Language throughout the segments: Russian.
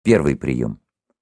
Первый прием.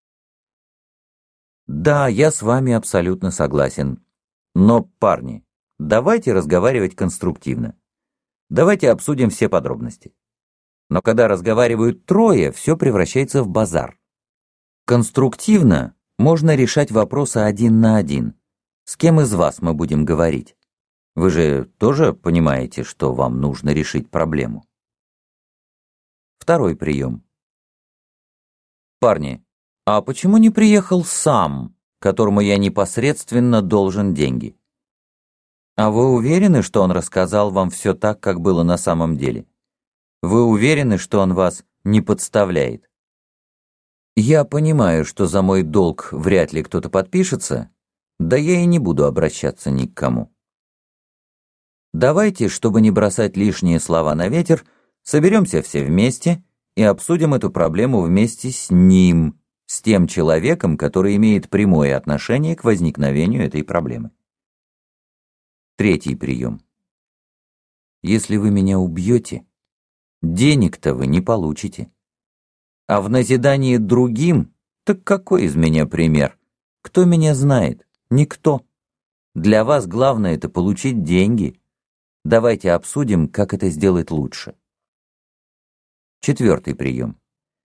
Да, я с вами абсолютно согласен. Но, парни, давайте разговаривать конструктивно. Давайте обсудим все подробности. Но когда разговаривают трое, все превращается в базар. Конструктивно можно решать вопросы один на один. С кем из вас мы будем говорить? Вы же тоже понимаете, что вам нужно решить проблему. Второй прием. Парни, а почему не приехал сам, которому я непосредственно должен деньги? А вы уверены, что он рассказал вам все так, как было на самом деле? Вы уверены, что он вас не подставляет? Я понимаю, что за мой долг вряд ли кто-то подпишется, да я и не буду обращаться ни к кому. Давайте, чтобы не бросать лишние слова на ветер, соберемся все вместе и обсудим эту проблему вместе с ним, с тем человеком, который имеет прямое отношение к возникновению этой проблемы. Третий прием. Если вы меня убьете, денег-то вы не получите. А в назидание другим, так какой из меня пример? Кто меня знает? Никто. Для вас главное это получить деньги. Давайте обсудим, как это сделать лучше. Четвертый прием.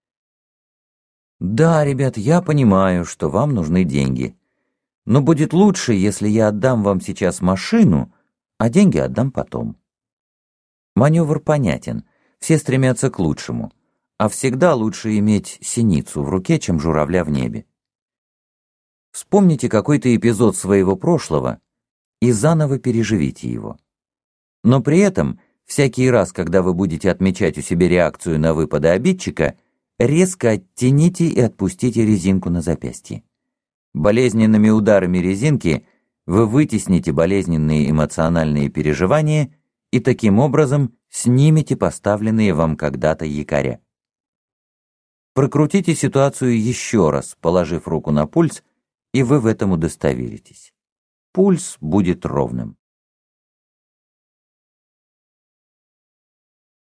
Да, ребят, я понимаю, что вам нужны деньги. Но будет лучше, если я отдам вам сейчас машину, а деньги отдам потом. Маневр понятен. Все стремятся к лучшему. А всегда лучше иметь синицу в руке, чем журавля в небе. Вспомните какой-то эпизод своего прошлого и заново переживите его. Но при этом, всякий раз, когда вы будете отмечать у себя реакцию на выпады обидчика, резко оттяните и отпустите резинку на запястье. Болезненными ударами резинки вы вытесните болезненные эмоциональные переживания и таким образом снимете поставленные вам когда-то якоря. Прокрутите ситуацию еще раз, положив руку на пульс, и вы в этом удостоверитесь. Пульс будет ровным.